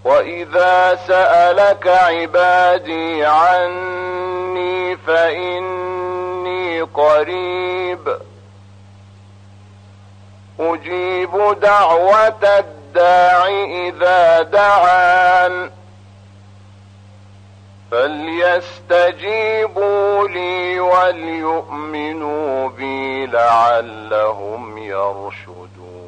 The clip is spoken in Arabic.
وإذا سألك عبادي عني فإني قريب أجيب دعوة الداع إذا دعان فليستجيبوا لي وليؤمنوا بي لعلهم يرشدون.